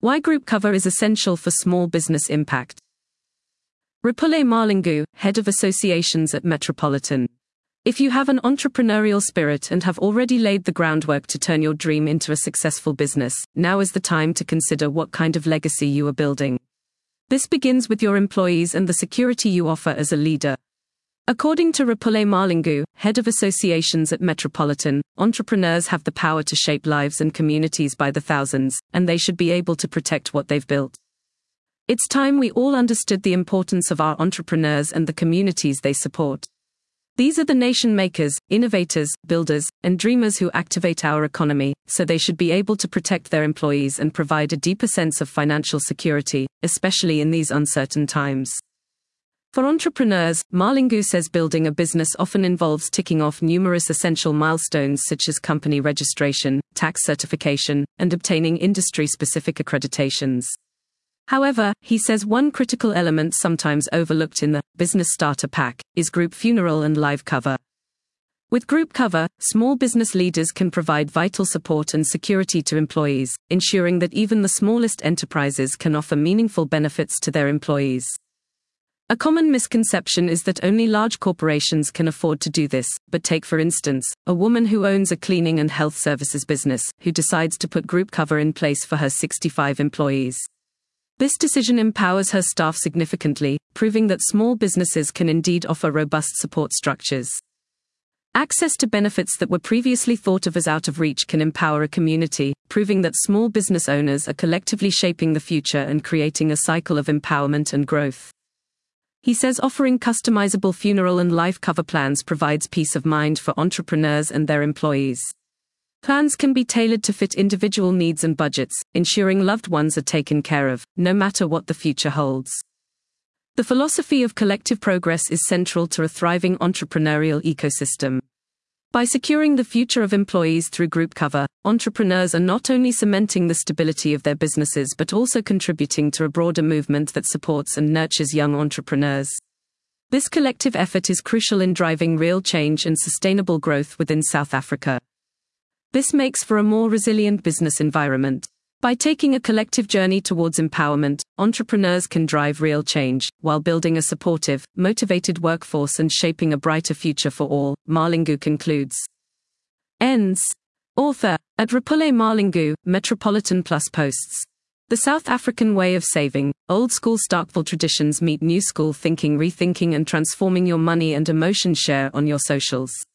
Why group cover is essential for small business impact. Rapule Malingu, Head of Associations at Metropolitan. If you have an entrepreneurial spirit and have already laid the groundwork to turn your dream into a successful business, now is the time to consider what kind of legacy you are building. This begins with your employees and the security you offer as a leader. According to Rapule Malingu, Head of Associations at Metropolitan, entrepreneurs have the power to shape lives and communities by the thousands, and they should be able to protect what they've built. It's time we all understood the importance of our entrepreneurs and the communities they support. These are the nation makers, innovators, builders, and dreamers who activate our economy, so they should be able to protect their employees and provide a deeper sense of financial security, especially in these uncertain times. For entrepreneurs, Malingu says building a business often involves ticking off numerous essential milestones such as company registration, tax certification, and obtaining industry-specific accreditations. However, he says one critical element sometimes overlooked in the business starter pack is group funeral and life cover. With group cover, small business leaders can provide vital support and security to employees, ensuring that even the smallest enterprises can offer meaningful benefits to their employees. A common misconception is that only large corporations can afford to do this, but take for instance, a woman who owns a cleaning and health services business, who decides to put group cover in place for her 65 employees. This decision empowers her staff significantly, proving that small businesses can indeed offer robust support structures. Access to benefits that were previously thought of as out of reach can empower a community, proving that small business owners are collectively shaping the future and creating a cycle of empowerment and growth. He says offering customizable funeral and life cover plans provides peace of mind for entrepreneurs and their employees. Plans can be tailored to fit individual needs and budgets, ensuring loved ones are taken care of, no matter what the future holds. The philosophy of collective progress is central to a thriving entrepreneurial ecosystem. By securing the future of employees through group cover, entrepreneurs are not only cementing the stability of their businesses but also contributing to a broader movement that supports and nurtures young entrepreneurs. This collective effort is crucial in driving real change and sustainable growth within South Africa. This makes for a more resilient business environment. By taking a collective journey towards empowerment, entrepreneurs can drive real change, while building a supportive, motivated workforce and shaping a brighter future for all, Malingu concludes. Ends. Author, at Rapule Malingu, Metropolitan Plus posts. The South African way of saving, old school Starkville traditions meet new school thinking, rethinking and transforming your money and emotion. Share on your socials.